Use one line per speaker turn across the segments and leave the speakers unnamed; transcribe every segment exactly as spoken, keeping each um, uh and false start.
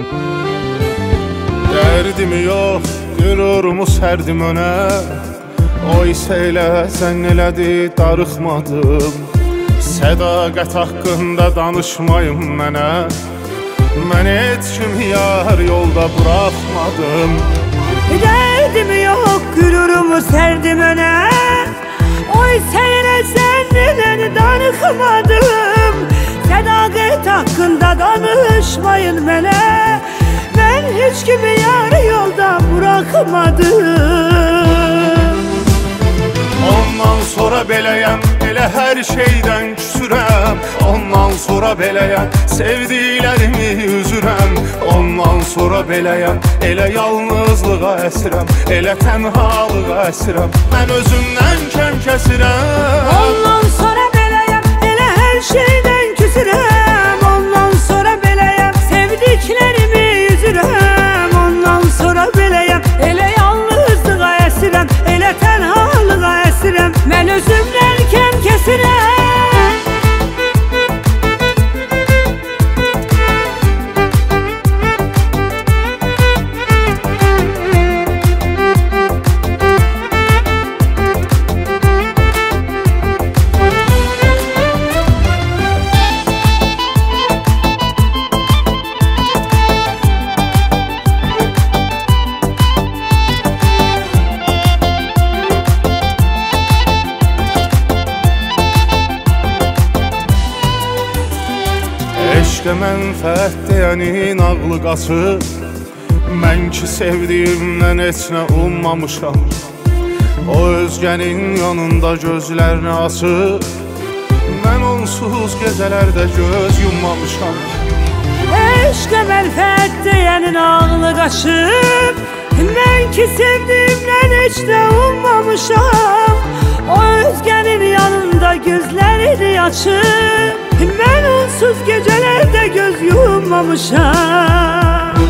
Dərdimi yox, qürurumu sərdim önə. O isə elə sən elədi, darıxmadım. Sədaqət haqqında danışmayın mənə. Mən heç kimi yar yolda buraxmadım.
Dərdimi yox, qürurumu sərdim önə. O isə elə sən elədi, darıxmadım. Sədaqət haqqında danışmayın mənə. Mən heç kimi yar yolda buraxmadım.
Ondan sonra beləyəm, elə hər şeydən küsürəm. Ondan sonra beləyəm, sevdiklərimi üzürəm. Ondan sonra beləyəm, elə yalnızlığa əsirəm. Elə tənhalığa əsirəm, mən özümdən kəm kəsirəm.
Ondan sonra beləyəm, elə hər şeydən küsürəm. Ondan sonra beləyəm, sevdiklərimi üzürəm. Ondan sonra beləyəm, elə yalnızlığa əsirəm. Elə tənhalığa əsirəm, mən özümdən kəm kəsirəm.
Eşqə mənfəət deyənin ağlı qaçır. Mən ki sevdiyimdən heç nə ummamışam. O özgənin yanında gözlərini açır. Mən onsuz gecələrdə göz yummamışam.
Eşqə mənfəət deyənin ağlı qaçır. Mən ki sevdiyimdən heç nə ummamışam. O özgənin yanında gözlərini açır. Mən onsuz gecələrdə göz yummamışam.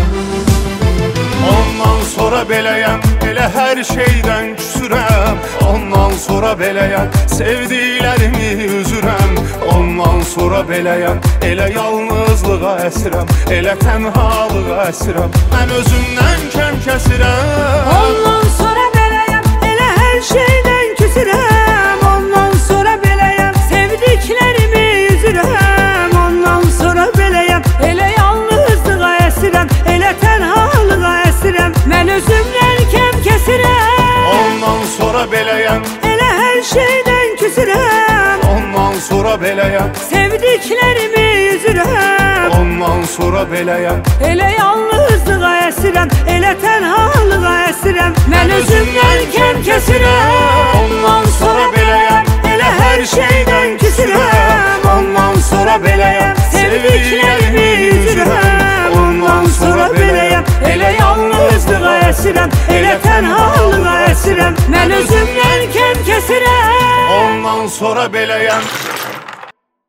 Ondan sonra beləyəm, elə hər şeydən küsürəm. Ondan sonra beləyəm, sevdiklərimi üzürəm. Ondan sonra beləyəm, elə yalnızlığa əsirəm. Elə tənhalığa əsirəm, mən özümdən kəm kəsirəm.
Ondan sonra beləyəm, elə hər şeydən küsürəm. Ondan sonra beləyəm, sevdiklərimi üzürəm. Ondan sonra beləyəm, elə yalnızlığa əsirəm. Elə tənhalığa əsirəm, mən özümdən kəm kəsirəm.
Ondan sonra beləyəm,
elə hər şeydən küsürəm.
ondan sonra beləyəm,
sevdiklərimi üzürəm.
ondan sonra beləyəm,
elə yalnızlığa əsirəm. Elə tənhalığa əsirəm, mən özümdən kəm kəsirəm.
ondan sonra beləyəm,
elə hər şeydən küsürəm.
ondan sonra beləyəm,
sevdiklərimi üzürəm. Ondan sonra beləyəm, elə yalnızlığa əsirəm. Elə tənhalığa əsirəm, mən özümdən kəm kəsirəm.
ondan sonra beləyəm.